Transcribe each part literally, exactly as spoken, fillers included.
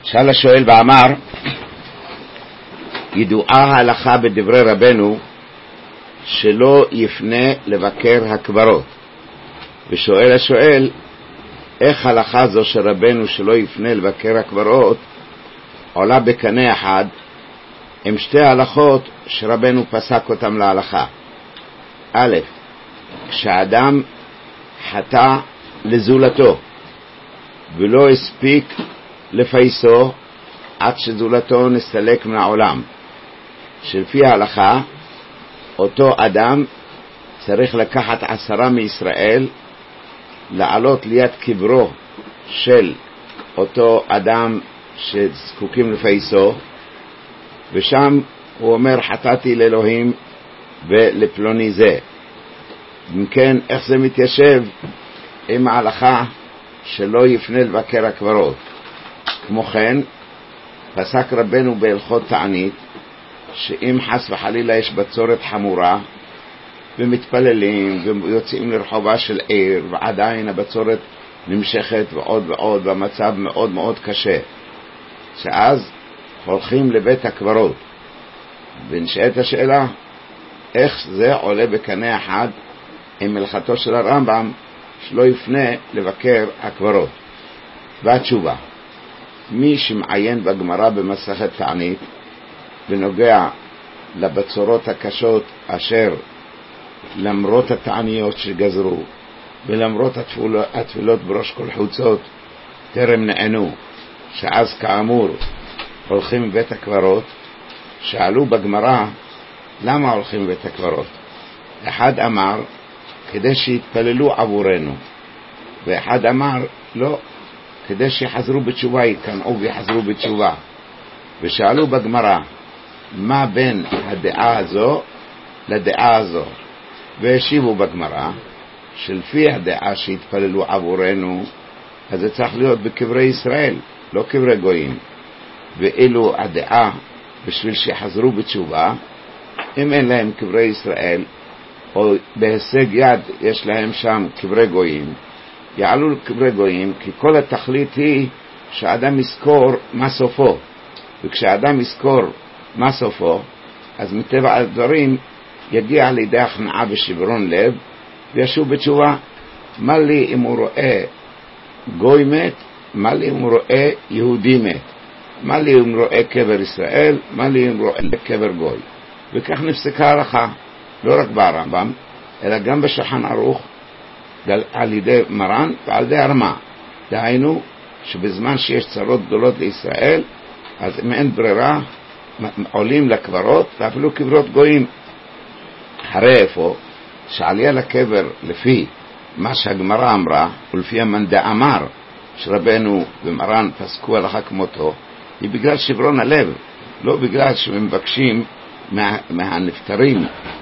שאל השואל ואמר, ידועה ההלכה בדברי רבנו שלא יפנה לבקר הקברות. ושואל השואל, איך הלכה זו של רבנו שלא יפנה לבקר הקברות עולה בקנה אחד עם שתי הלכות שרבנו פסק אותם להלכה. א', כשאדם חטא לזולתו ולא הספיק לפייסו עד שזולתו נסתלק מן העולם, שלפי ההלכה אותו אדם צריך לקחת עשרה מישראל, לעלות ליד קברו של אותו אדם שזקוקים לפייסו, ושם הוא אומר, חטאתי לאלוהים ולפלוני זה. אם כן, איך זה מתיישב עם ההלכה שלא יפנה לבקר הקברות? כמו כן, פסק רבנו בהלכות תענית שאם חס וחלילה יש בצורת חמורה ומתפללים ויוצאים לרחובה של עיר ועדיין הבצורת נמשכת ועוד ועוד והמצב מאוד מאוד קשה, שאז הולכים לבית הקברות. ונשאלת השאלה, איך זה עולה בקנה אחד עם הלכתו של הרמב"ם שלא יפנה לבקר הקברות? והתשובה, מי שמעיין בגמרא במסכת תענית בנוגע לבצורות הקשות אשר למרות התעניות שגזרו ולמרות התפילות, התפילות בראש כל חוצות טרם נענו, שאז כאמור הולכים לבית הקברות, שאלו בגמרא למה הולכים לבית הקברות. אחד אמר כדי שיתפללו עבורנו, ואחד אמר לא, כדי שיחזרו בתשובה, יקנאו ויחזרו בתשובה. ושאלו בגמרא מה בין הדעה הזו לדעה הזו, והשיבו בגמרא שלפי הדעה שהתפללו עבורנו אז זה צריך להיות בקברי ישראל, לא קברי גויים. ואילו הדעה בשביל שיחזרו בתשובה, אם אין להם קברי ישראל או בהישג יד יש להם שם קברי גויים, יעלו לקברי גויים, כי כל התכלית היא שהאדם יזכור מה סופו. וכשהאדם יזכור מה סופו, אז מטבע הדברים יגיע לידי הכנעה ושברון לב וישוב בתשובה. מה לי אם הוא רואה גוי מת? מה לי אם הוא רואה יהודי מת? מה לי אם הוא רואה קבר ישראל? מה לי אם הוא רואה קבר גוי? וכך נפסקה ההלכה, לא רק ברמב"ם אלא גם בשולחן ערוך על ידי מרן ועל ידי הרמ"א. דהיינו שבזמן שיש צרות גדולות לישראל, אז אם אין ברירה עולים לקברות, ואפילו קברות גויים. אחרי איפה שעליה לקבר לפי מה שהגמרא אמרה ולפי המנדה אמר שרבנו ומרן פסקו הלכה כמותו, היא בגלל שברון הלב, לא בגלל שמבקשים מה, מהנפטרים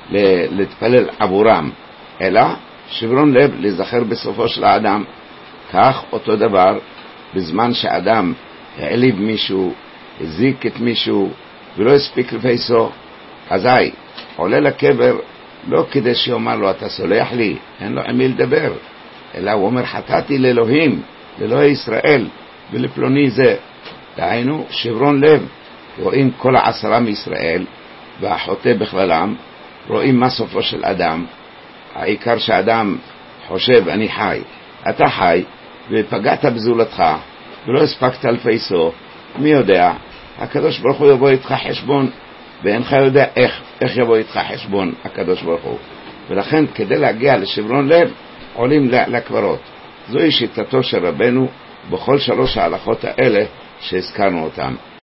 להתפלל עבורם, אלא שברון לב לזכר בסופו של האדם. כך אותו דבר בזמן שאדם העליב מישהו, הזיק את מישהו ולא הספיק לפייסו, אזי עולה לקבר לא כדי שיאמר לו אתה סולח לי, אין לו עם מי לדבר, אלא הוא אומר חטאתי לאלוהים, לאלוהי ישראל ולפלוני זה. דהיינו שברון לב, רואים כל העשרה מישראל והחוטא בכללם, רואים מה סופו של אדם. העיקר שאדם חושב אני חי, אתה חי ופגעת בזולתך ולא הספקת לפייסו, מי יודע, הקדוש ברוך הוא יבוא איתך חשבון, ואינך יודע איך, איך יבוא איתך חשבון הקדוש ברוך הוא. ולכן כדי להגיע לשברון לב עולים לקברות. זוהי שיטתו של רבנו בכל שלוש ההלכות האלה שהזכרנו אותן.